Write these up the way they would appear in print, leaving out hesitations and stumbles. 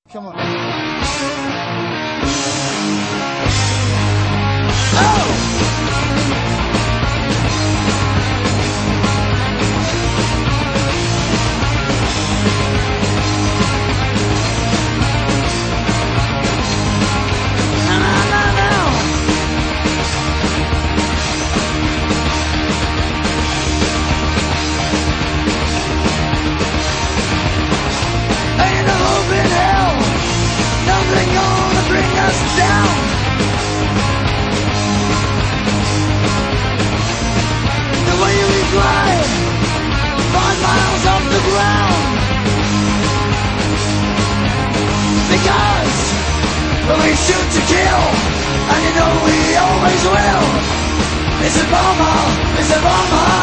Come on. We shoot to kill, and you know we always will. It's a bomber, it's a bomber.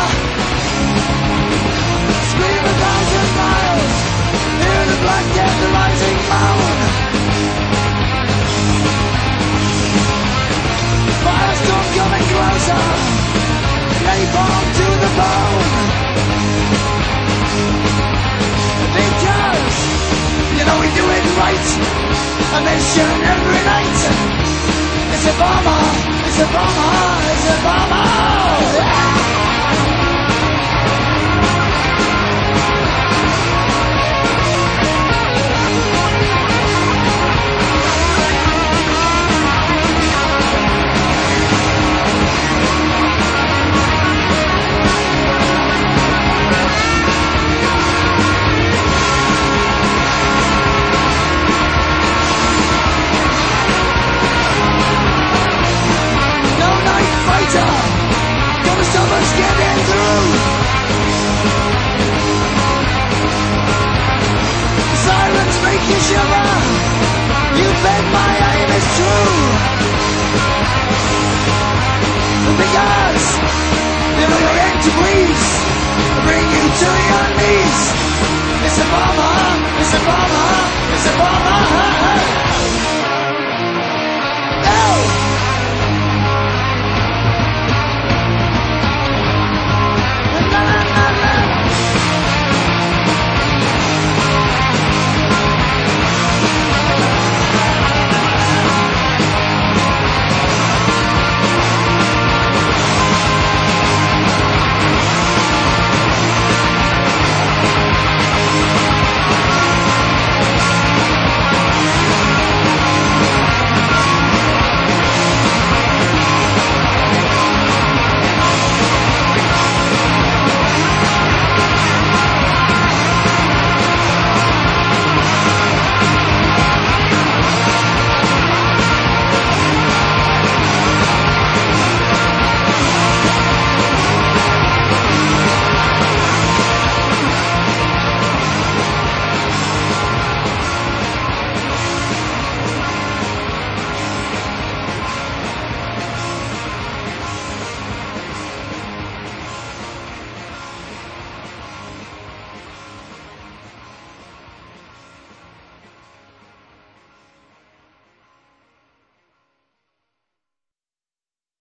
Scream 1,000 miles, hear the black death, the rising moan. Firestorm coming closer, napalm to the bone. Because, you know we do it right. A mission every night. It's a bomber, it's a bomber, it's a bomber. Yeah! Gonna stop us getting through. Sirens make you shiver. You bet my aim is true. Because you know you're in to please, bring you to your knees. It's a bomber.